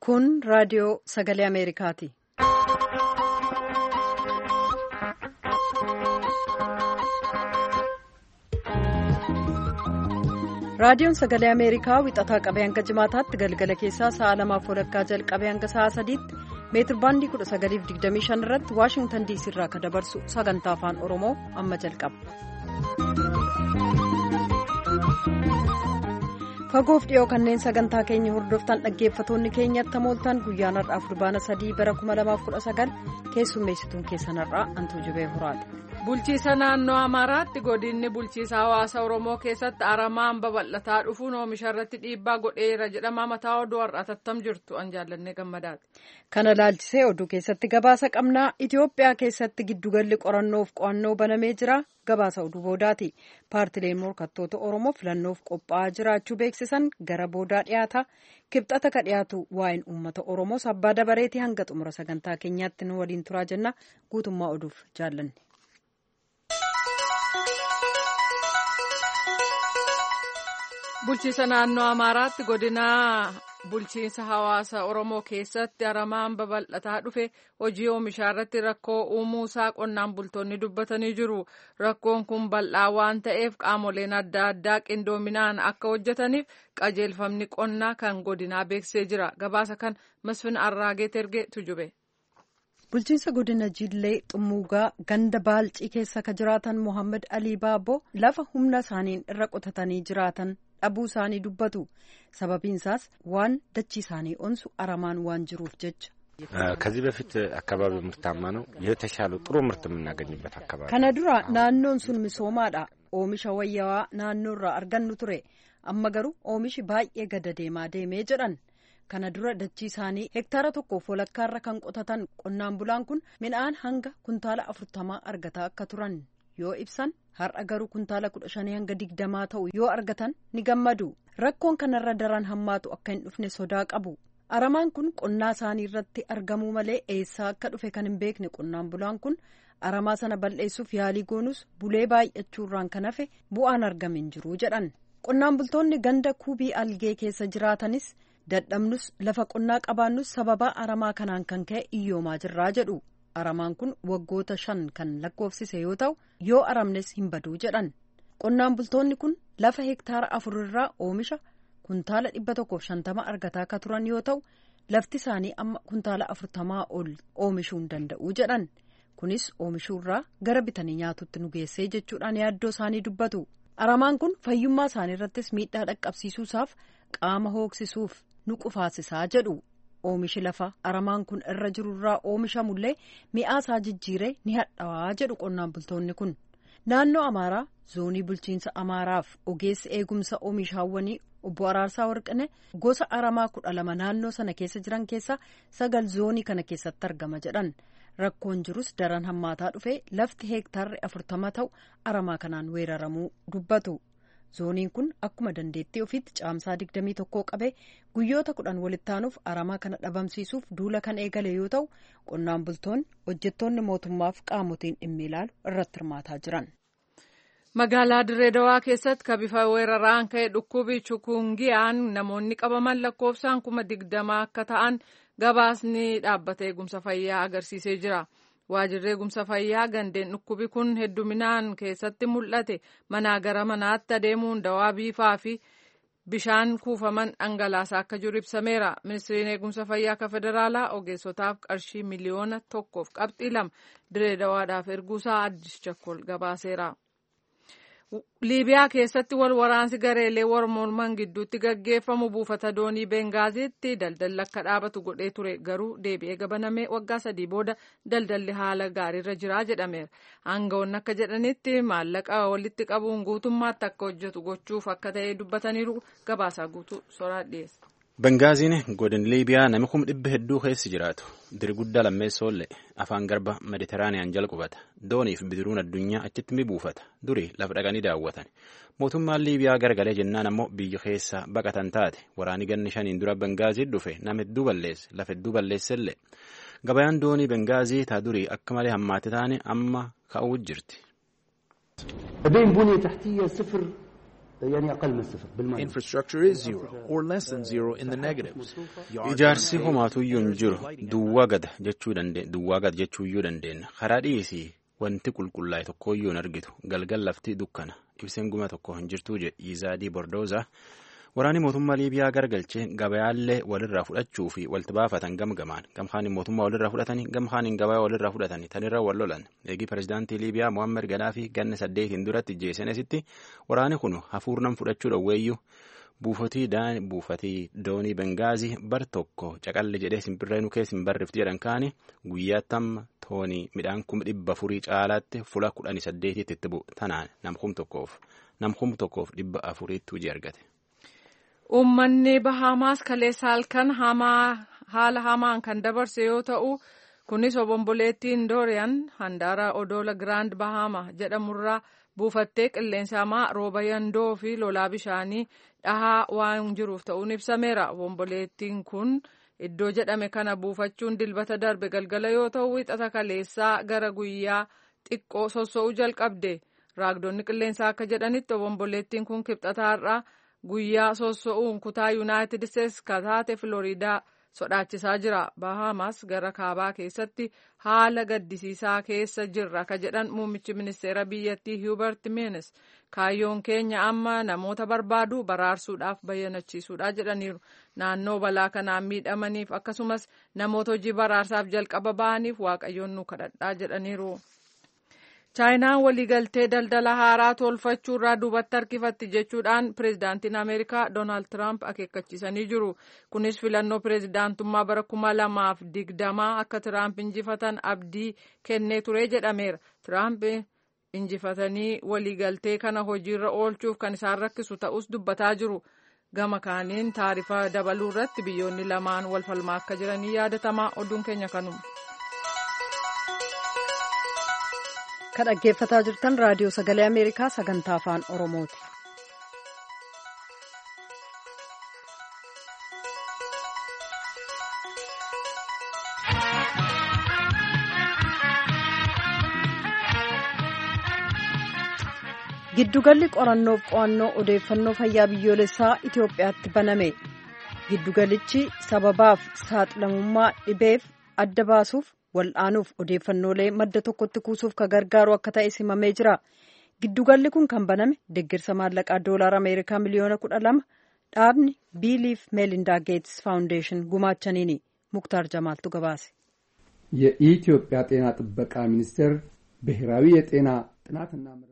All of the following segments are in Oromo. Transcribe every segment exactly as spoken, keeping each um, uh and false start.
Kun raadiyoo sagalee Ameerikaati. Raadiyoon sagalee Ameerikaa wixataa qabee hanga jimaataatti galgala keessaa sa'a lamaaf walakkaa jalqabee hanga sa'a sadiitti meetir baandii kudha sagaliif digdamii shan irratti Waashingtan diisii irraa kan dabarsu sagantaa afaan Oromoo amma jalqaba. Fagoof dhiyoo kanneen sagantaa keenya hordoftan dhaggeeffatoonni keenyatti mooltan guyyaan har'aa fulbaana sadii bara kuma lamaaf kudha sagal keessummeessituun keessan har'aa Antuu Jibee Horaati. Bulchiisa naannoo Amaaraatti godinni bulchiisa hawaasa Oromoo keessatti aramaan babal'ataa dhufuun oomisha irratti dhiibbaa godheera jedhama. Mataa oduu har'aa tattam jirtu an jaallannee gammadaati. Kana laalchisee oduu keessatti gabaasa qabnaa. Itoophiyaa keessatti giddugalli qorannoof qo'annoo banamee jira. Gabaasa oduu boodaati. Paartileen morkattoota Oromoo filannoof qophaa'aa jiraachuu beeksisan gara boodaa dhiyaata. Kibxata ka dhiyaatu waa'een uummata Oromoo sabbaa dabareetii hanga xumura sagantaa keenyaatti nu waliin turaa jenna. Guutummaa oduuf jaallanne. Bulchiisa naannoo Amaaraatti godina bulchiinsa hawaasa Oromoo keessatti aramaan babal'ataa dhufe hojii oomishaa irratti rakkoo uumuusaa qonnaan bultoonni dubbatanii jiru. Rakkoon kun bal'aa waan ta'eef qaamoleen adda addaa qindoominaan akka hojjetaniif qajeelfamni qonnaa kan godinaa beeksisee jira. Gabaasa kan Masfin Arraagee Tergee tujube. Bulchiinsa godina Jillee Xumuugaa ganda Baalcii keessa ka jiraatan Mohaammed Alii Baaboo lafa humna isaaniin irra qotatanii jiraatan dhabuu isaanii dubbatu. Sababiin isaas waan dachii isaanii onsu aramaan waan jiruuf jecha. ከዚህ በፊት አካባቢ ምርታማ ነው የተሻለ ጥሩ ምርት የምናገኝበት አካባቢ kana dura naannoon sun misoomaadha oomisha wayyaawaa naannoorraa argannu ture amma garuu oomishi baay'ee gada deemaa deemee jedhan. Kana dura dachii isaanii hektaara tokkoof walakkaarra kan qotatan qonnaan bulaan kun midhaan hanga kuntaala afurtamaa argataa akka turan yoo ibsan har'a garuu kuntaala kudha shanii hanga digdamaa ta'u yoo argatan ni gammadu. Rakkoon kanarra daran hammaatu akka hin dhufne sodaa qabu. Aramaan kun qonnaa isaanii irratti argamuu malee eessaa akka dhufe kan hin beekne qonnaan bulaan kun aramaa sana balleessuuf yaalii goonus bulee baay'achuurraan kan hafe bu'aan argame hin jiru jedhan. Qonnaan bultoonni ganda kuubii algee keessa jiraatanis dadhabnus lafa qonnaa qabaannus sababa aramaa kanaan kan ka'e iyyoomaa jirraa jedhu. Aramaan kun waggoota shan kan lakkoofsise yoo ta'u yoo aramnes hin baduu jedhan. Qonnaan bultoonni kun lafa hektaara afurirraa oomisha kuntaala dhibba tokkoof shantama argataa akka turan yoo ta'u lafti isaanii amma kuntaala afurtamaa ol oomishuu hin danda'u jedhan. Kunis oomishuurraa gara bitanii nyaatutti nu geessee jechuudhaan yaaddoo isaanii dubbatu. Aramaan kun fayyummaa isaanii irrattis miidhaa dhaqqabsiisuusaaf qaama hooksisuuf nu qufaasisaa jedhu. Oomishi lafa aramaan kun irra jirurraa oomishamullee mi'aasaa jijjiiree ni hadhaawaa jedhu qonnaan bultoonni kun. Naannoo Amaaraa zoonii bulchiinsa Amaaraaf ogeessi eegumsa oomishaawwanii obbo Araarsaa Warqine gosa aramaa kudha lama naannoo sana keessa jiran keessaa sagal zoonii kana keessatti argama jedhan. Rakkoon jirus daran hammaataa dhufe lafti heektaarri afurtama ta'u aramaa kanaan weeraramuu dubbatu. Zooniin kun akkuma dandeettii ofiitti caamsaa digdamii tokkoo qabee guyyoota kudhan walitti aanuuf aramaa kana dhabamsiisuuf duula kan eegale yoo ta'u qonnaan bultoonni hojjettoonni mootummaaf qaamotiin dhimmi ilaalu irratti hirmaataa jiran. Magaalaa Dirree Dawaa keessatti ka bifa weeraraan ka'e dhukkubi chukungiyaan namoonni qabaman lakkoofsaan kuma digdamaa akka ta'an gabaasni dhaabbata eegumsa fayyaa agarsiisee jira. Waajjirri eegumsa fayyaa gandeen dhukkubi kun hedduminaan keessatti mul'ate manaa gara manaatti adeemuun dawaa biifaa fi bishaan kuufaman dhangalaasaa akka jiru ibsameera. Ministeerri eegumsa fayyaa akka federaalaa ogeessotaaf qarshii miliyoona tokkoof qabxii lama Dirree Dawaadhaaf erguusaa Addis Chakkol gabaaseera. Liibiyaa keessatti wal waraansi gareelee morman gidduutti gaggeeffamu buufata doonii Bengaaziitti daldalli akka dhaabatu godhee ture garuu deebi'ee gabanamee waggaa sadii booda daldalli haala gaariirra jira jedhameera. Aangawoonni akka jedhanitti maallaqa walitti qabuun guutummaatti akka hojjetu gochuuf akka ta'e dubbataniiru. Gabaasaa guutuu soraa dhiyeessa. Bengaaziin godin Liibiyaa namni kuma dhibba hedduu keessa jiraatu. Diri guddaa lammeessoollee afaan garba Meditiraaniyaan jala qubata. Dooniif bidiruun addunyaa achitti mi buufata. Durii lafa dhaqanii daawwatan. Mootummaan Liibiyaa garagalee jennaan ammoo biyya keessa baqatan taate. Waraanni ganni shaniin dura Bengaazii dhufe nama hedduu balleesse. Lafa hedduu balleessellee. Gabayaan doonii Bengaazii taa durii akka malee hammaate taane amma ka'uu jirti. Infrastructure is zero or less than zero in the negatives. Ijaarsi homaatuyyuu hin jiru duwwaa gada jechuu dandeenya duwwaa gada jechuuyyuu dandeenya karaa dhiisii wanti qulqullaa'e tokkooyyuu hin argitu galgal lafti dukkana ibseen guma tokko hin jirtuu jedhe Yizaadii Bordooza. Waraanni mootummaa Liibiyaa gargalchee gabayaallee walirraa fudhachuu fi walti baafatan gamgamaan gamhaan mootummaa walirraa fudhatanii gamhaan gabaa walirraa fudhatanii tanirra wal lolan eegi pirezidaantii Liibiyaa Muammar Gadaafi ganna saddeetiin duratti jeesenesitti waraanni kun hafuurnam fudhachuu dhowweeyyuu buufatii daan buufatii doonii Bengaazii bar tokko caqalli jedhee simbirreen keessa hin barrifti jedhan kaani guyyaattam toonii midhaan kuma dhibba afurii caalaatti fula kudhanii saddeetitti itti bu'u tanaan namkum tokkoof namkum tokkoof dhibba afuriitti hojii argate. Uummanni Bahaamaas kaleessa halkan haala hamaan kan dabarse yoo ta'u kunis obomboleettiin Dooriyaan handaara odoola Giraand Bahaama jedhamurraa buufattee qilleensa hamaa rooba yandoo fi lolaa bishaanii dhahaa waan jiruuf ta'uun ibsameera. Obomboleettiin kun iddoo jedhame kana buufachuun dilbata darbe galgala yoo ta'u wixata kaleessaa gara guyyaa xiqqoo sossoo'uu jalqabde. Raagdonni qilleensaa akka jedhanitti obomboleettiin kun kibxataarraa guyyaa sossoo'uun kutaa yuunaayitid isteetsi kataate Filooriidaa sodaachisaa jira. Bahaamaas gara kaabaa keessatti haala gaddisiisaa keessa jirra akka jedhan muummichi ministeera biyyattii Hubert Minnis kaayyoon keenya amma namoota barbaadu baraarsuudhaaf bayyanachiisuudha jedhaniiru. Naannoo balaa kanaan miidhamaniif akkasumas namoota hojii baraarsaaf jalqaba ba'aniif waaqayyoon nu kadhadhaa jedhaniiru. Chaayinaan waliigaltee daldala haaraa tolfachuu irraa duubatti harkifatti jechuudhaan pireezidaantiin Ameerikaa Doonaald Tiraamp akeekkachiisanii jiru. Kunis filannoo pireezidaantummaa bara kuma lamaaf digdamaa akka Tiraamp injifatan abdii kennee ture jedhameera. Tiraamp injifatanii waliigaltee kana hojiirra oolchuuf kan isaan rakkisu ta'us dubbataa jiru. Gama kaaniin taarifa dabaluu irratti biyyoonni lamaan wal falmaa akka jiranii yaadatamaa oduun keenya kanuma. Kan dhaggeeffataa jirtan raadiyoo sagalee Ameerikaa sagantaa afaan Oromooti. Giddugalli qorannoof qo'annoo odeeffannoo fayyaa biyyoolessaa Itoophiyaatti baname. Giddugalichi sababaaf saaxilamummaa dhibeef adda baasuuf wal'aanuuf odeeffannoolee madda tokkotti kuusuuf ka gargaaru akka ta'e simamee jira. Giddugalli kun kan baname deeggarsa maallaqaa doolaara Ameerikaa miliyoona kudha lama dhaabni Biiliif Meelindaa Geetsi Faawundeeshin gumaachaniini. Muktaar Jamaaltu gabaase. የኢትዮጵያ ጤና ጥበቃ ሚኒስቴር ብሔራዊ የጤና ጥናትና ምርምር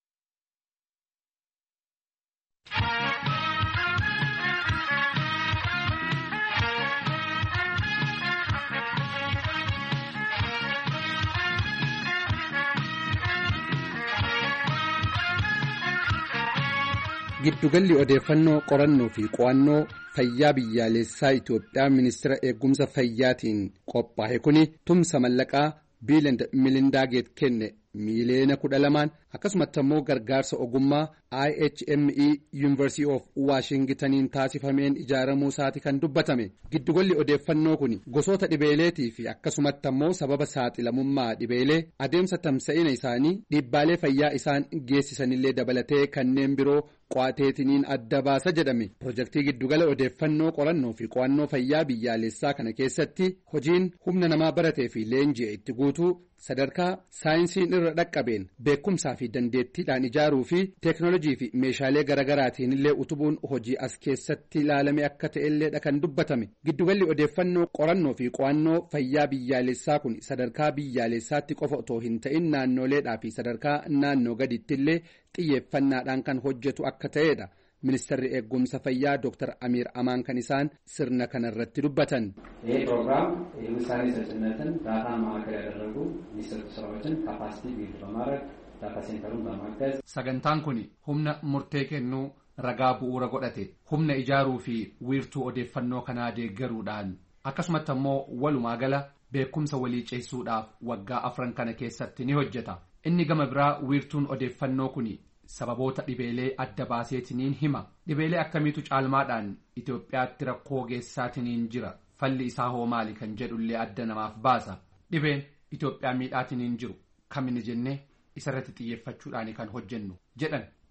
Giddugalli odeeffannoo qorannoo fi qo'annoo fayyaa biyyaalessaa Itoophiyaa ministeera eegumsa fayyaatiin qophaa'e kuni tumsa mallaqaa Biil and Melinda Gates kenne miliyoona kudha lamaan akkasumas immoo gargaarsa ogummaa I H M E University of Washingtoniin taasifameen ijaaramuu isaati kan dubbatame. Giddugalli odeeffannoo kuni gosoota dhibeeleetii fi akkasumas immoo sababa saaxilamummaa dhibeelee adeemsa tamsa'ina isaanii dhiibbaalee fayyaa isaan geessisanillee dabalatee kanneen biroo qo'ateetiniin adda baasa jedhame. Pirojektii giddugala odeeffannoo qorannoo fi qo'annoo fayyaa biyyaalessaa kana keessatti hojiin humna namaa baratee fi leenji'e itti guutuu sadarkaa saayinsiin irra dhaqqabeen beekumsaa fi dandeettiidhaan ijaaruu fi teeknoolojii fi meeshaalee garaagaraatiin illee utubuun hojii as keessatti ilaalame akka ta'elleedha kan dubbatame. Giddugalli odeeffannoo qorannoo fi qo'annoo fayyaa biyyaalessaa kun sadarkaa biyyaalessaatti qofa otoo hin ta'in naannoleedhaa fi sadarkaa naannoo gaditti illee xiyyeeffannaadhaan kan hojjetu akka ta'edha. Ministeerri eegumsa fayyaa Dooktar Amiir Amaan kan isaan sirna kanarratti dubbatan. ይህ ፕሮግራም የውሳኔ ሰጭነትን ዳታ ማዕከል ያደረጉ የሚሰጡ ስራዎችን ካፓሲቲ ቢልድ በማድረግ ዳታ ሴንተሩን በማገዝ sagantaan kun humna murtee kennuu ragaa bu'uura godhate humna ijaaruu fi wiirtuu odeeffannoo kanaa deeggaruudhaan akkasumas immoo walumaa gala beekumsa walii ceessuudhaaf waggaa afran kana keessatti ni hojjeta. Inni gama biraa wiirtuun odeeffannoo kun sababoota dhibeelee adda baaseetiniin hima. Dhibeelee akkamiitu caalmaadhaan Itoophiyaatti rakkoo geessaatiniin jira. Falli isaa hoo maali kan jedhullee adda namaaf baasa. Dhibeen Itoophiyaa miidhaatiniin jiru kamini jennee isarratti xiyyeeffachuudhaan kan hojjennu jedhan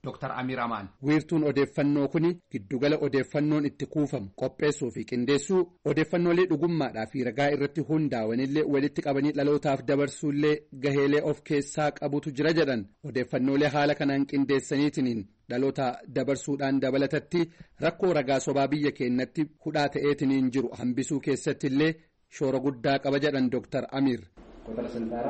Dooktar Amiir Amaan. Wiirtuun odeeffannoo kuni giddugala odeeffannoon itti kuufamu qopheessuu fi qindeessuu odeeffannoolee dhugummaadhaa fi ragaa irratti hundaa'anillee walitti qabanii dhalootaaf dabarsuullee gaheelee of keessaa qabutu jira jedhan odeeffannoolee haala kanaan qindeessaniitiin dhaloota dabarsuudhaan dabalatatti rakkoo ragaa sobaa biyya keenyatti hudhaa ta'eetiin jiru hambisuu keessatti illee shoora guddaa qaba jedhan Dooktar Amiir. ቁጥር ስንጠራ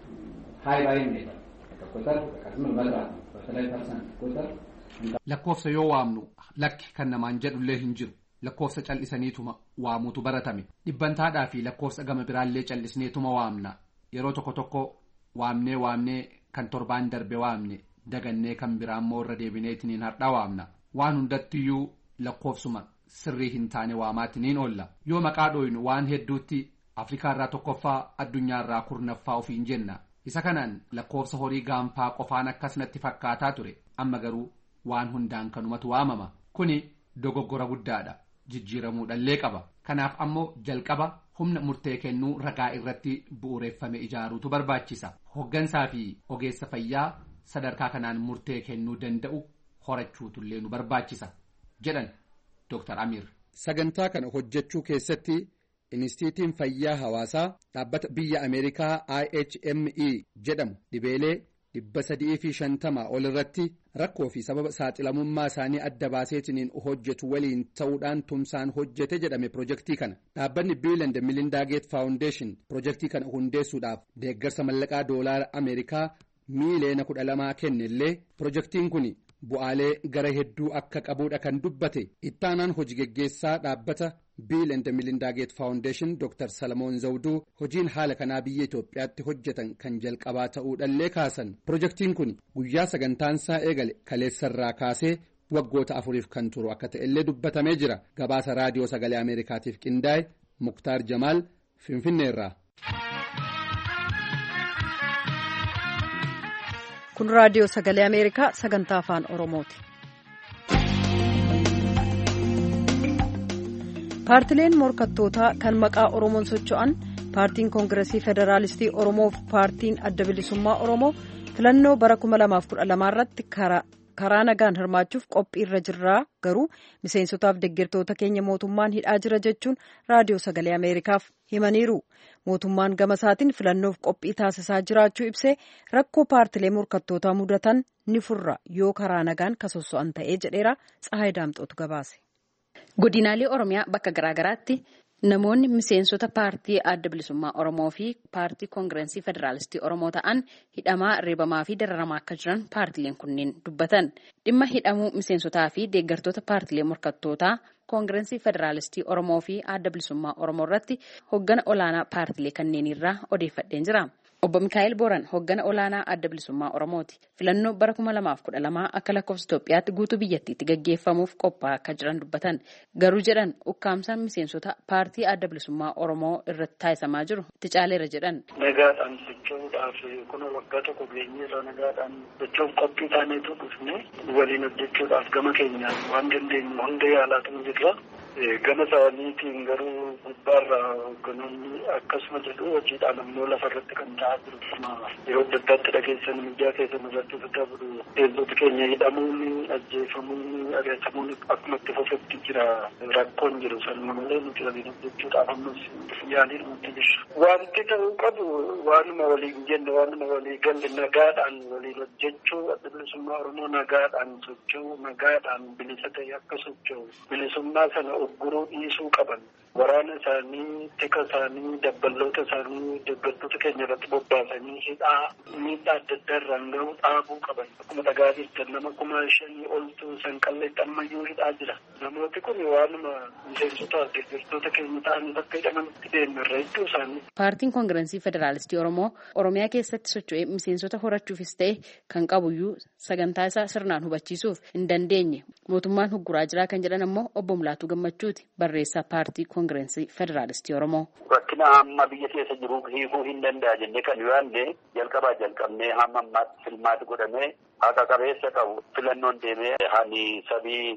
ሀይ ባይ ነው ቁጥር ከስም መጥራት በተለይ ፐርሰንት ቁጥር lakkoofsa yoo waamnu lakki kan namaan jedhullee hin jiru lakkoofsa cal'isaniituma waamuutu baratame dhibbantaadhaa fi lakkoofsa gama biraallee cal'isneetuma waamna yeroo tokko tokko waamnee waamnee kan torbaan darbe waamne dagannee kan biraammoo irra deebineetiniin hardhaa waamna waan hundattiyyuu lakkoofsuma sirrii hin taane waamaatiniin oolla yoo maqaa dhooynu waan hedduutti Afrikaa irraa tokkoffaa addunyaa irraa kurnaffaa ofiin jenna isa kanaan lakkoofsa horii gaanfaa qofaan akkasnatti fakkaataa ture amma garuu waan hundaan kanumatu waamama kuni dogoggora guddaadha jijjiiramuudhallee qaba kanaaf ammoo jalqaba humna murtee kennuu ragaa irratti bu'uureeffame ijaaruutu barbaachisa hoggansaa fi ogeessa fayyaa sadarkaa kanaan murtee kennuu danda'u horachuutullee nu barbaachisa jedhan Dooktar Amiir. Sagantaa kana hojjechuu keessatti Inistiitiin Fayyaa Hawaasaa dhaabbata biyya Ameerikaa I H M E jedhamu dhibeelee dhibba sadii fi shantama ol irratti rakkoo fi sababa saaxilamummaa isaanii adda baaseetiniin hojjetu waliin ta'uudhaan tumsaan hojjete jedhame pirojektii kana dhaabbanni Bill and Melinda Gates Foundation pirojektii kana hundeessuudhaaf deeggarsa mallaqaa doolaara Ameerikaa miiliyoona kudha lamaa kennellee pirojektiin kun bu'aalee gara hedduu akka qabuudha kan dubbate ittaanaan hojii geggeessaa dhaabbata Bill and Melinda Gates Foundation Dooktar Salamoon Zawduu hojiin haala kanaa biyya Itoophiyaatti hojjetan kan jalqabaa ta'uudhallee kaasan pirojektiin kun guyyaa sagantaansaa eegale kaleessarraa kaasee waggoota afuriif kan turu akka ta'ellee dubbatamee jira gabaasa raadiyoo sagalee Ameerikaatiif qindaa'e Muktaar Jamaal Finfinneerraa. kun raadiyoo sagalee Ameerikaa sagantaa afaan Oromooti. Paartileen morkattootaa kan maqaa Oromoon socho'an paartiin Koongireesii Federaalistii Oromoo fi paartiin Adda Bilisummaa Oromoo filannoo bara kuma lamaaf kudha lamaa irratti karaa nagaan hirmaachuuf qophii irra jirraa garuu miseensotaaf deeggartoota keenya mootummaan hidhaa jira jechuun raadiyoo sagalee Ameerikaaf himaniiru. Mootummaan gama isaatiin filannoof qophii taasisaa jiraachuu ibsee rakkoo paartilee morkattootaa mudatan ni furra yoo karaa nagaan kasosso'an ta'ee jedheera. Tsahaay Daamxootu gabaase. Godinaalee Oromiyaa bakka garaagaraatti namoonni miseensota paartii Adda Bilisummaa Oromoo fi paartii Koongireesii Federaalistii Oromoo ta'an hidhamaa, reebamaa fi dararamaa akka jiran paartileen kunneen dubbatan. Dhimma hidhamuu miseensotaa fi deeggartoota paartilee morkattootaa Koongireesii Federaalistii Oromoo fi Adda Bilisummaa Oromoo irratti hoggana olaanaa paartilee kanneenirraa odeeffadheen jira. Obbo Mikaa'el Booran hoggana olaanaa Adda Bilisummaa Oromooti. Filannoo bara kuma lamaaf kudha lamaa akka lakkoofsa Itoophiyaatti guutuu biyyattiitti gaggeeffamuuf qophaa'aa akka jiran dubbatan. Garuu jedhan ukkaamsaan miseensota paartii Adda Bilisummaa Oromoo irratti taasisamaa jiru itti caaleera jedhan. Nagaadhaan socho'uudhaaf kun waggaa tokko geenyeerra nagaadhaan socho'uuf qophii taaneetu dhufne waliin hojjechuudhaaf gama keenyaan waan dandeenyu hunda yaalaatu jirra. Gama isaaniitiin garuu gubbaarraa hogganoonni akkasuma jedhu hojiidhaan ammoo lafarratti kan ta'aa jiru. Yeroo adda addaatti dhageessan miidiyaa keessan irratti daddabaru teessoti keenya hidhamuun ajjeefamuun adeemsamuun akkuma itti fufetti jira rakkoon jiru sanuma malee nuti waliin hojjechuudhaaf ammas yaaliin nuti jira. Wanti ta'uu qabu waanuma waliin jenne waanuma walii galle nagaadhaan waliin hojjechuu Adda Bilisummaa Oromoo nagaadhaan socho'uu nagaadhaan bilisa ta'e akka socho'u bilisummaa sana ogguruu dhiisuu qaban. Waraana isaanii, tika isaanii, dabballoota isaanii, deeggartoota keenya irratti bobbaasanii hidhaa miidhaa adda addaa irraan gahuu dhaabuu qaban. Akkuma dhagaa jirtan nama kuma shanii oltu sanqalleetti ammayyuu hidhaa jira. Namooti kun waanuma miseensota deeggartoota keenya ta'anii bakka hidhamanitti deemerra hedduu isaanii. Paartiin Koongireesii Federaalistii Oromoo Oromiyaa keessatti socho'ee miseensota horachuufis ta'e kan qabuyyuu sagantaa isaa sirnaan hubachiisuuf hin dandeenye. Mootummaan hugguraa jiraa kan jedhan ammoo obbo Mulaatuu Gammachuuti barreessaa paartii Koongireesii Federaalistii Oromoo. Rakkina amma biyya keessa jiru hiikuu hin danda'a jennee kan yaadne jalqabaa jalqabnee hamma ammaatti filmaati godhamee haqa qabeessa qabu filannoon deemee hani sabii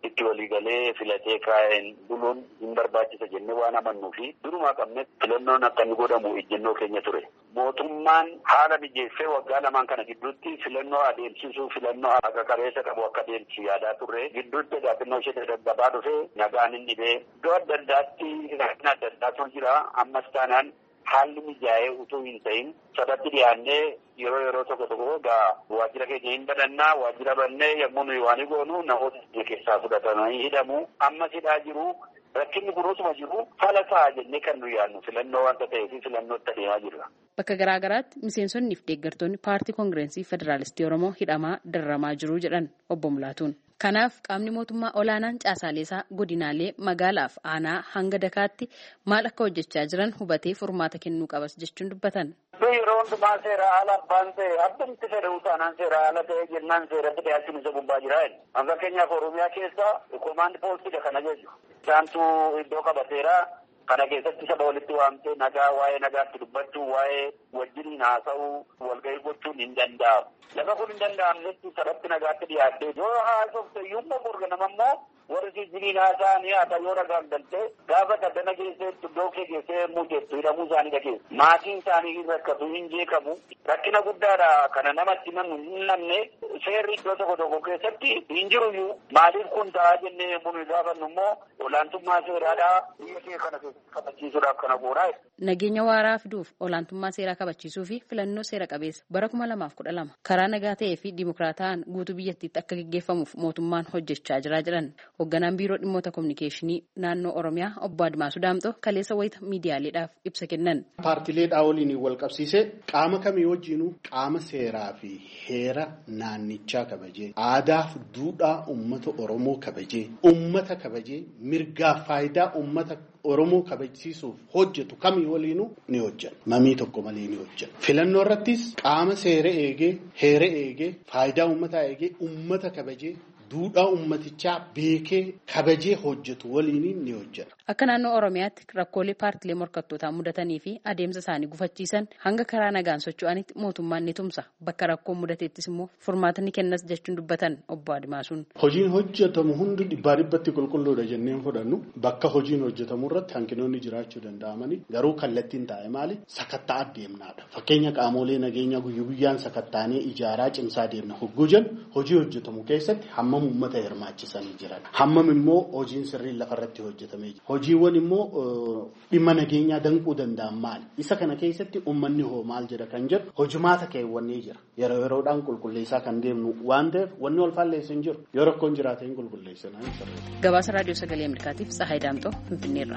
itti waliigalee filatee kaa'een buluun hin barbaachisa jennee waan amannuu fi durumaa qabne filannoon akka inni godhamu ejjennoo keenya ture. Mootummaan haala mijeessee waggaa lamaan kana gidduutti filannoo adeemsisuu filannoo akka qabeessa qabu akka adeemsisu yaadaa turre gidduutti gaaffinnoo ishee daddabaa dhufee nagaan hin dhibee iddoo adda addaatti rakkina adda addaatu jira ammas taanaan haalli mijaa'ee utuu hin ta'in sabatti dhiyaannee yeroo yeroo tokko tokko egaa waajjira keenya hin badhannaa waajjira bannee yommuu nuyi waan goonu namoota keessaa fudhatamanii hidhamu ammas hidhaa jiru. Rakkinni kunuutuma jiru haala ta'a jennee kan nuyi yaadnu filannoo wanta ta'eef filannootti adeemaa jirra. Bakka garaa garaatti miseensonnii fi deeggartoonni paartii koongireensii federaalistii Oromoo hidhamaa dararamaa jiru jedhan obbo Mulaatuun. Kanaaf qaamni mootummaa olaanaan caasaaleesaa godinaalee magaalaaf aanaa hanga dakaatti maal akka hojjechaa jiran hubatee furmaata kennuu qabas jechuun dubbatan. Yeroo hundumaa seera haala abbaan ta'e abbumti fedhuu taanaan seera haala ta'e jennaan seeratti dhiyaachuun isa gubbaa jira. Hanga keenyaaf Oromiyaa keessa koomaandi poolisiidha kana jechuudha. Isaantu iddoo qabateera. Kana keessatti saba walitti waamtee nagaa waa'ee nagaatti dubbachuu waa'ee wajjin haasa'uu walgahii gochuun hin danda'amu. Lafa kun hin danda'amnetti sabatti nagaatti dhiyaattee yoo haasofte iyyuu gurga nama immoo warri jijjiiriin haasa'anii haata yoo nagaan galtee gaafa daddana keessatti iddoo kee keessee muudettu hidhamuu isaanii dhageessu. Maatiin isaanii hin rakkatu hin jeeqamu. Rakkina guddaadha kana namatti himamu hin namne seerri iddoo tokko tokko keessatti hin jiruyyuu maaliif kun ta'aa jennee yommuu nu gaafannu immoo olaantummaa seeraadhaa biyya kee kana kabachiisuudhaaf kana goonaa. Nageenya waaraa fiduuf olaantummaa seeraa kabachiisuu fi filannoo seera qabeessa bara kuma lamaaf kudha lama karaa nagaa ta'ee fi dimokiraataan guutuu biyyattiitti akka gaggeeffamuuf mootummaan hojjechaa jira jedhan hoogganaan biiroo dhimmoota kominikeeshinii naannoo Oromiyaa obbo Admaasuu Daamxoo kaleessa wayita miidiyaaleedhaaf ibsa kennan. Paartileedhaa waliin wal qabsiisee qaama kamii wajjinuu qaama seeraa fi heera naannichaa kabajee aadaa fi duudhaa uummata Oromoo kabajee uummata kabajee mirgaa faayidaa uummata Oromoo kabajsiisuuf hojjetu kamii waliinuu ni hojjenna. Mamii tokko malee ni hojjenna. Filannoo irrattis qaama seera eegee, heera eegee, faayidaa uummataa eegee, uummata kabajee, duudhaa uummatichaa beekee kabajee hojjetu waliin ni hojjenna. Akka naannoo Oromiyaatti rakkoolee paartilee morkattootaa mudatanii fi adeemsa isaanii gufachiisan hanga karaa nagaan socho'anitti mootummaan ni tumsa. Bakka rakkoon mudateettis immoo furmaata ni kennas jechuun dubbatan obbo Admaasuun. Hojiin hojjetamu hundi dhibbaa dhibbatti qulqulluudha jenneen fudhannu bakka hojiin hojjetamu irratti hanqinoonni jiraachuu danda'amanii garuu kallattiin taa'e maali sakattaa adeemnaadha. Fakkeenya qaamolee nageenya guyyaa guyyaan sakattaanee ijaaraa cimsaa deemna hogguu jennu hojii hojjetamu keessatti hammam uummata hirmaachisanii jiran hammam immoo hojiin sirriin lafarratti hojjetamee jira. Hojiiwwan immoo dhimma nageenyaa danquu danda'an maali? Isa kana keessatti uummanni hoo maal jedha kan jedhu hojimaata keewwannee jira. Yeroo yeroodhaan qulqulleessaa kan deemnu waan ta'eef wanni wal faalleessu hin jiru. Yoo rakkoon jiraate hin qulqulleessinaa hin sirreessu. Gabaasa Raadiyoo Sagalee Ameerikaatiif Tsahaay Daamxoo Finfinneerra.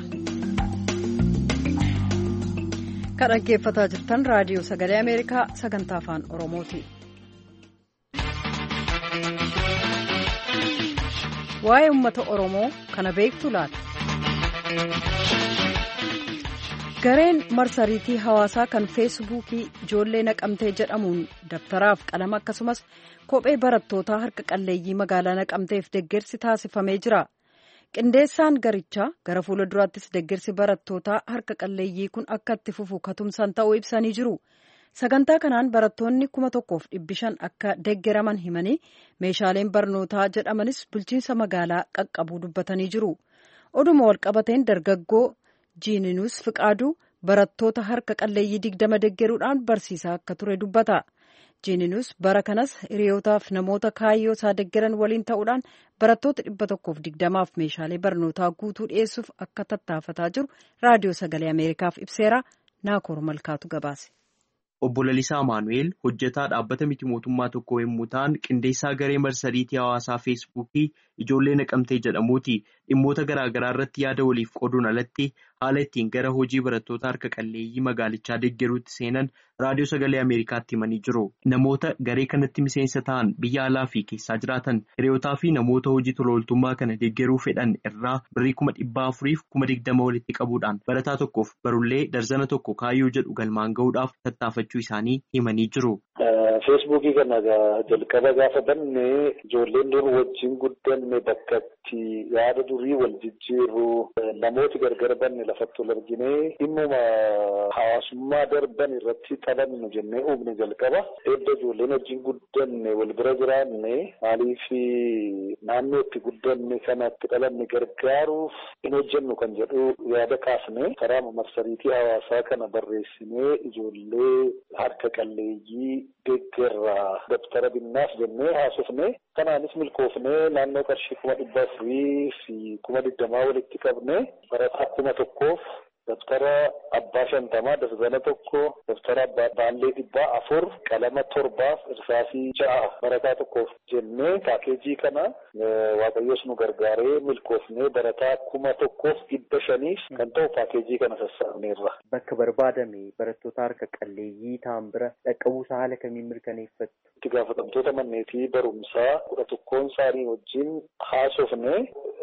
Kan dhaggeeffataa jirtan Raadiyoo Sagalee Ameerikaa sagantaa afaan Oromooti. Waa'ee uummata Oromoo kana beektu laata? Gareen marsariitii hawaasaa kan feesbuukii ijoollee naqamtee jedhamuun dabtaraaf qalama akkasumas kophee barattootaa harka qalleeyyii magaalaa naqamteef deeggarsi taasifamee jira. Qindeessaan garichaa gara fuula duraattis deeggarsi barattootaa harka qalleeyyii kun akka itti fufu katumsan ta'uu ibsanii jiru. Sagantaa kanaan barattoonni kuma tokkoof dhibbi shan akka deeggaraman himanii meeshaaleen barnootaa jedhamanis bulchiinsa magaalaa qaqqabuu dubbatanii jiru. Oduma walqabateen dargaggoo Jiininuus Fiqaaduu barattoota harka qalleeyyii digdama deeggaruudhaan barsiisaa akka ture dubbata. Jiininuus bara kanas hiriyootaaf namoota kaayyoo isaa deeggaran waliin ta'uudhaan barattoota dhibba tokkoof digdamaaf meeshaalee barnootaa guutuu dhiyeessuuf akka tattaafataa jiru Raadiyoo Sagalee Ameerikaaf ibseera. Naakoor Malkaatu gabaase. Obbo Lalisaa Maanu'eel hojjetaa dhaabbata miti mootummaa tokko yommuu ta'an qindeessaa garee marsariitii hawaasaa feesbuukii ijoollee naqamtee jedhamuuti. Dhimmoota garaa garaa irratti yaada waliif qooduun alatti haala ittiin gara hojii barattoota harka qalleeyyii magaalichaa deeggaruutti seenan Raadiyoo Sagalee Ameerikaatti himanii jiru. Namoota garee kanatti miseensa ta'an biyya alaa fi keessaa jiraatan hiriyootaa fi namoota hojii tola ooltummaa kana deeggaruu fedhan irraa birrii kuma dhibba afuriif kuma digdama walitti qabuudhaan barataa tokkoof barullee darzana tokko kaayyoo jedhu galmaan gahuudhaaf tattaafachuu isaanii himanii jiru. Feesbuukii kana jalqaba gaafa banne ijoolleen dur wajjin guddanne bakka itti yaada durii wal jijjiirru namooti gargar banne lafatti wal argine dhimmuma hawaasummaa darban irratti taphannu jennee uumne jalqaba. Edda ijoolleen wajjin guddanne wal bira jiraanne maaliif naannoo itti guddanne kanatti dhalanne gargaaruuf hin hojjennu kan jedhu yaada kaasne karaa marsariitii hawaasaa kana barreessinee ijoollee harka qalleeyyii deeggarraa daftara binnaaf jennee haasofne kanaanis milkoofnee naannoo qarshii kuma dhibba afurii fi kuma digdamaa walitti qabne barataa kuma tokkoof daftara abbaa shantamaa dafgana tokko daftara abbaa baallee dhibbaa afur qalama torbaaf irsaasii ja'a barataa tokkoof jennee paakeejii kana waaqayyoos nu gargaaree milkoofnee barataa kuma tokkoof dhibba shaniif kan ta'u paakeejii kana sassaabneerra. Bakka barbaadame barattoota harka qalleeyyii ta'an bira dhaqqabuusaa haala kamiin mirkaneeffattu? Itti gaafatamtoota manneetii barumsaa kudha tokkoon isaanii wajjin haasofne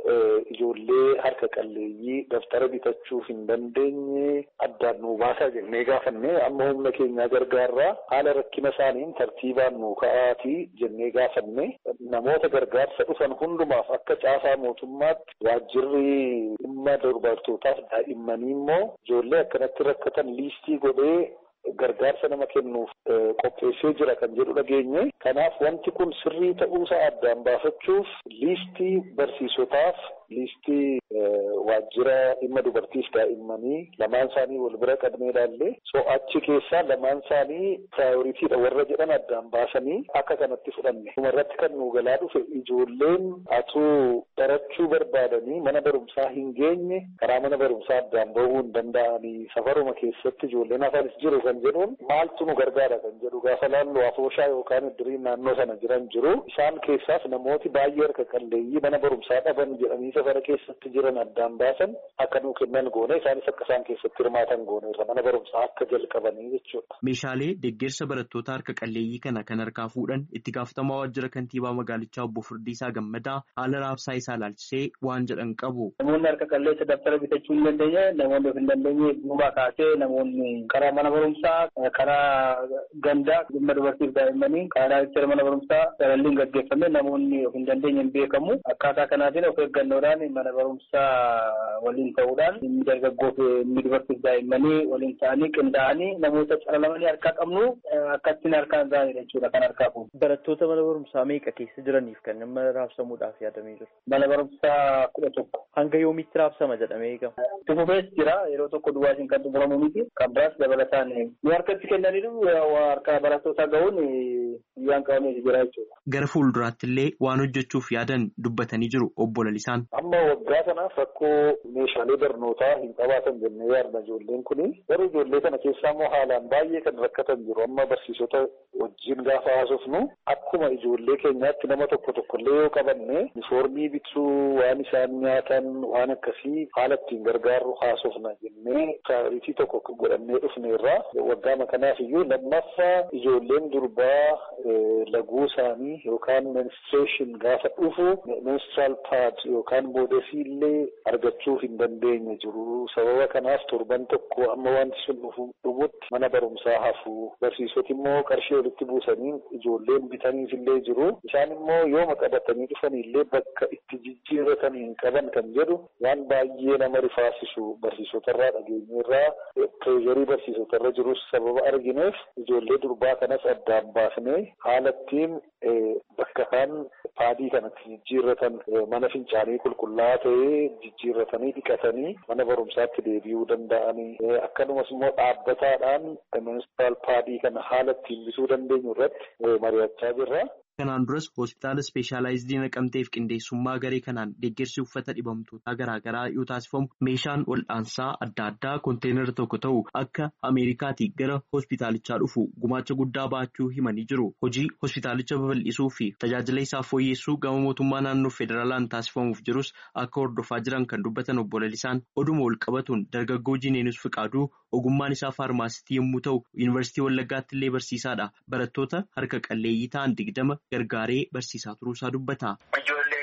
ijoollee harka qalleeyyii daftara bitachuuf hin dandeenye addaan nu baasaa jennee gaafanne amma humna keenyaa gargaarraa haala rakkina isaaniin tartiibaan nu ka'aatii jennee gaafanne namoota gargaarsa dhufan hundumaaf akka caasaa mootummaatti waajjirri dhimma dubartootaaf daa'immanii immoo ijoollee akkanatti rakkatan liistii godhee gargaarsa nama kennuuf qopheessee jira kan jedhu dhageenye. Kanaaf wanti kun sirrii ta'uusaa addaan baafachuuf liistii barsiisotaaf liistii waajjira dhimma dubartiif daa'immanii lamaan isaanii wal bira qabnee ilaalle so achi keessaa lamaan isaanii piraayoriitiidha warra jedhan addaan baasanii akka kanatti fudhanne. Dhumarratti kan nu galaa dhufe ijoolleen atuu barachuu barbaadanii mana barumsaa hin geenye karaa mana barumsaa addaan bahuu hin danda'anii safaruma keessatti ijoolleen hafanis jiru kan jedhuun maaltu nu gargaara kan jedhu gaafa laallu afooshaa yookaan iddiriin naannoo sana jiran jiru isaan keessaas namooti baay'ee harka qalleeyyii mana barumsaa dhaban jedhanii safara keessatti jiran addaan baasan akka nuu kennan goone isaanis akka isaan keessatti hirmaatan goone irra mana barumsaa akka jalqabanii jechuudha. Meeshaalee deeggarsa barattoota harka qalleeyyii kana kan harkaa fuudhan itti gaafatamaa waajjira kantiibaa magaalichaa obbo Firdiisaa Gammadaa haala raabsaa isaa ilaalchisee waan jedhan qabu. Namoonni harka qalleessa daftara bitachuu hin dandeenye namoonni of hin dandeenye gumaa kaasee namoonni karaa mana barumsaa karaa gandaa dhimma dubartiif daa'immanii karaa jecha mana barumsaa salalliin gaggeeffame namoonni of hin dandeenye hin beekamu akkaataa kanaatiin of eeggannoodhaan mana barumsaa waliin ta'uudhaan inni dargaggoof inni dubartiif daa'immanii waliin ta'anii qindaa'anii namoota calalamanii harkaa qabnu akkattiin harkaan isaanii jechuudha kan harkaa fuudhu. Barattoota mana barumsaa meeqa keessa jiraniif kan nama raabsamuudhaaf yaadamee jiru? Mana barumsaa kudha tokko. Hanga yoomitti raabsama jedhamee eegama? Tufufees jira yeroo tokko duwwaasiin kan xumuramu miti kan biraas dabalataan nu harkatti kennaniiru harka barattootaa ga'uun guyyaan qabamee jira jechuudha. Gara fuulduraatti illee waan hojjechuuf yaadan dubbatanii jiru obbo Lalisaan. Amma waggaa kanaaf rakkoo meeshaalee barnootaa hin qabaatan jennee yaadna ijoolleen kuni garuu ijoollee kana keessaa immoo haalaan baay'ee kan rakkatan jiru amma barsiisota wajjin gaafa haasofnu akkuma ijoollee keenyaatti nama tokko tokkollee yoo qabanne unifoormii bituu waan isaan nyaatan waan akkasii haala ittiin gargaarru haasofna jennee piraayoriitii tokko godhannee dhufne irraa waggaa kanaaf iyyuu lammaffaa ijoolleen durbaa laguu isaanii yookaan menstruation gaafa dhufu menstrual pad yookaan boodesii illee argachuu hin dandeenye jiru. Sababa kanaaf torban tokko amma wanti sun dhumutti mana barumsaa hafu. Barsiisoti immoo qarshii walitti buusanii ijoolleen bitaniif illee jiru. Isaan immoo yooma qabatanii dhufan illee bakka itti jijjiirratan hin qaban kan jedhu waan baay'ee nama rifaasisu barsiisotarraa dhageenyeerraa pireezarii barsiisotarra jirus sababa argineef ijoollee durbaa kanas addaan baasnee haala ittiin bakka kaan paadii kanatti jijjiirratan mana fincaanii qulqullaa'aa ta'ee jijjiirratanii dhiqatanii mana barumsaatti deebi'uu danda'anii akkanumas immoo dhaabbataadhaan menstrual paadii kana haala ittiin bituu dandeenyu irratti mari'achaa jirra. Kanaan duras hospitaala ispeeshaalaayizidii Naqamteef qindeessummaa garee kanaan deeggarsi uffata dhibamtootaa garaagaraa yoo taasifamu meeshaan wal'aansaa adda addaa konteenara tokko ta'u akka Ameerikaatii gara hospitaalichaa dhufu gumaacha guddaa baachuu himanii jiru. Hojii hospitaalicha babal'isuu fi tajaajila isaa fooyyessuu gama mootummaa naannoo federaalaan taasifamuuf jirus akka hordofaa jiran kan dubbatan obbo Lalisaan oduma wal qabatuun dargaggoo Jineenus Fiqaaduu ogummaan isaa faarmaasitii yommuu ta'u yuunivarsiitii Wallaggaatti illee barsiisaadha. Barattoota harka qalleeyyii ta'an digdama gargaaree barsiisaa turuusaa dubbata. Ijoollee abbaa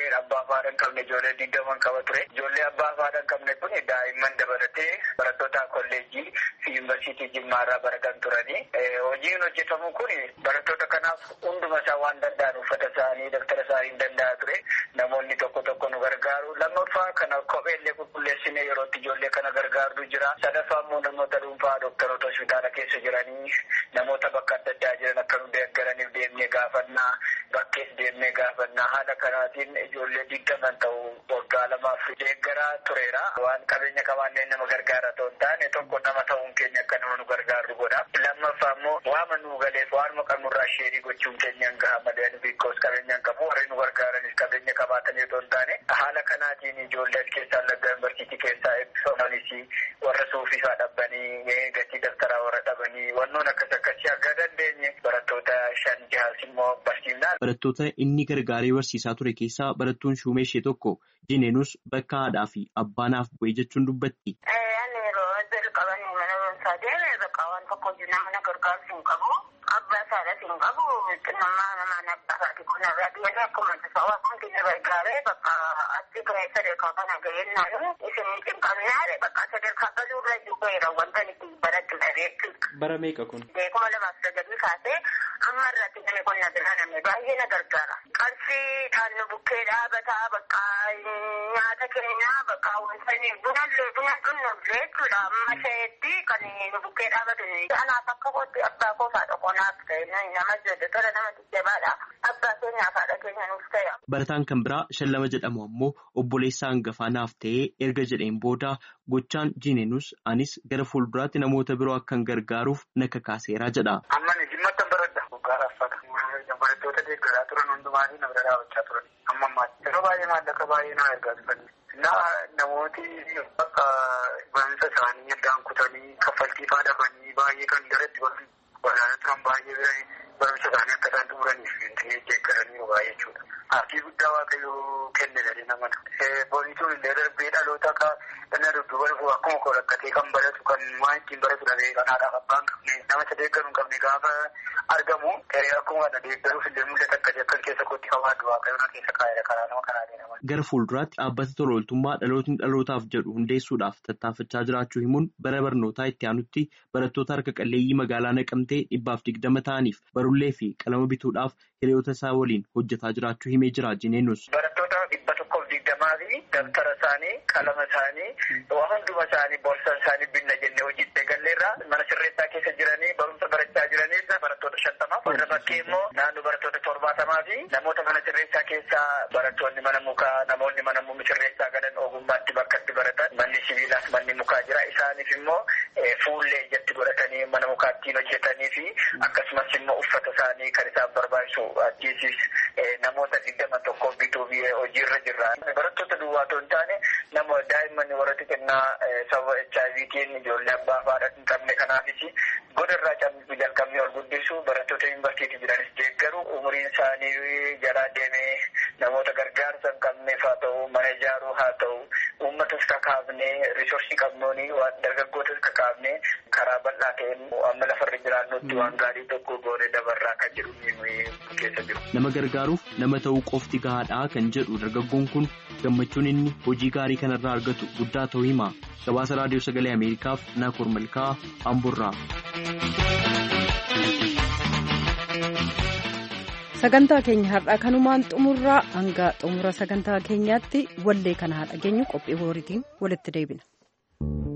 haadha hin qabne ijoollee digdaman qaba ture. Ijoollee abbaa fi haadha hin qabne kun daa'imman dabalatee barattoota kolleejjii fi yuunivarsiitii Jimmaarraa baratan turani. Hojiin hojjetamu kun barattoota kanaaf hunduma isaa waan danda'an uffata isaanii daftara isaanii danda'a ture. Namoonni tokko tokko nu gargaaru. Lammaffaa kana kopheellee qulqulleessinee yerootti ijoollee kana gargaaruu jira. Sadaffaa immoo namoota dhuunfaa dooktaroota hospitaala keessa jiranii namoota bakka adda addaa jiran akka nu deeggaraniif deemnee gaafannaa bakkees deemnee gaafannaa haala kanaatiin ijoollee digdaman ta'u waggaa lamaaf deeggaraa tureera. Waan qabeenya qabaanneen nama gargaara ta'u hin taane tokko nama ta'uun keenya akka nama nu gargaaru godha. Lammaffaa immoo waama nu galeef waanuma qabnurraa sheerii gochuun keenya hin gaha malee biikoos qabeenya hin qabu warri nu gargaaranis qabeenya qabaatanii otoo hin taane haala kanaatiin ijoollee keessaa Lagga Yuunivarsiitii keessaa eebbifamanisi warra suufifaa dhabbanii gatii daftaraa warra dhabanii wannoon akkas akkasii akka dandeenye barattoota shan jahaas immoo barsiifnaa. Barattoota inni gargaaree barsiisaa ture keessaa barattuun Shumee ishee tokko Jineenus bakka haadhaa fi abbaanaaf bu'ee jechuun dubbatti. Ani yeroo jalqaban mana barumsaa deeme bakka waan tokko nama gargaarsu hin qabu. Abbaa isaadhaas hin qabu. Nama namaan abbaa isaati kun irraa deemee akkuma tasaa waan keenya gargaaree bakka achi gahee sadarkaa kana gaheennaani isin hin qabnaare bakka sadarkaa galuu irra jiru wanta itti baratudha jechuudha. Bara meeqa kun? Beekuma lamaaf sagalii kaasee amma irratti namni kun na bira namni baay'ee na gargaara. Qarshiidhaan nu bukkee dhaabataa bakka nyaata keenya bakka wanta bunallee buna dhunnullee jechuudha. Amma isheetti kan nu bukkee dhaabatu. Anaaf akka kootti abbaa koo faadha qonaaf ta'e nama jedhu tola nama jajjabaadha. Abbaa keenyaaf haadha keenya nuuf ta'e. Barataan kan biraa Shallama jedhamu ammoo obboleessa hangafaa naaf ta'ee erga jedheen booda gochaan Jineenus anis gara fuulduraatti namoota biroo akkan gargaaruuf na kakaaseera jedha. Amma ni jimmatti baradha. Gaaraffata. Barattoota deeggaraa turan hundumaanii na bira dhaabachaa turan. Amma ammaatti yeroo baay'ee maallaqa baay'ee na ergaa turan. Namooti bakka barumsa isaanii addaan kutanii kaffaltii fa'aa dhabanii baay'ee kan garatti waraana turan baay'ee barumsa isaanii akka isaan xumuraniif deeggaranii baay'ee jechuudha. Aaffii guddaa waaqayyoo kenne jedhee namana. Boonituun illee darbee dhaloota akka inni dudduuba dhufu akkuma koo rakkatee kan baratu kan waan ittiin baratu dhabee kan haadhaaf abbaan qabne nama deeggaru hin qabne gaafa argamu akkuma kana deeggaruuf illee mul'ata akka akkan keessa kootti qabaadhu waaqayyoon keessa kaa'eera karaa nama kanaa deemaman. Gara fuulduraatti dhaabbata tola ooltummaa dhalootni dhalootaaf jedhu hundeessuudhaaf tattaafachaa jiraachuu himuun bara barnootaa itti aanutti barattoota harka qalleeyyii magaalaa Naqamtee dhibbaaf digdama ta'aniif barullee fi qalama bituudhaaf hiriyoota isaa waliin hojjetaa jiraachuu himee jira Jineenus. Barattoota dhibba tokkoof digdamaa fi daftara isaanii qalama isaanii waan hunduma isaanii boorsaa isaanii binna jennee hojii galleerraa mana sirreessaa keessa jiranii barumsa barachaa jiranii barattoota shantamaaf warra bakkee immoo naannoo barattoota torbaatamaa fi namoota mana sirreessaa keessaa barattoonni mana mukaa namoonni mana sirreessaa galan ogummaatti bakkatti baratan manni sibiilaas manni mukaa jira isaaniif immoo fuullee ijatti godhatanii mana mukaattiin hojjetanii fi akkasumas immoo uffata isaanii kan isaan barbaachisu ajjiisis namoota digdama tokkoof bituuf hojiirra jirra. Barattoota duwwaa otoo hin taane nama daa'imman warra xixinnaa sababa H I V-tiin ijoollee abbaa haadha hin qabne kanaafis godarraa cabbii jalqabnee ol guddisu barattoota yuunivarsiitii jiranis deeggaru umuriin isaanii jalaa deemee namoota gargaarsa hin qabneef haa ta'u mana ijaaruu haa ta'u uummatas kakaafnee risoorsii qabnuuni waan dargaggootas kakaafnee karaa bal'aa ta'een amma lafarra jiraannutti waan gaarii tokko goone dabarraa kan jedhu keessa jiru. Nama gargaaruuf nama ta'uu qofti gahaadhaa kan jedhu dargaggoon kun gammachuun inni hojii gaarii kanarraa argatu guddaa ta'uu hima. Gabaasa Raadiyoo Sagalee Ameerikaaf Naakoor Malkaa Amburraa. Sagantaa keenya har'aa kanumaan xumurraa hanga xumura sagantaa keenyaatti wallee kana haa dhageenyu qophii booriitiin walitti deebina.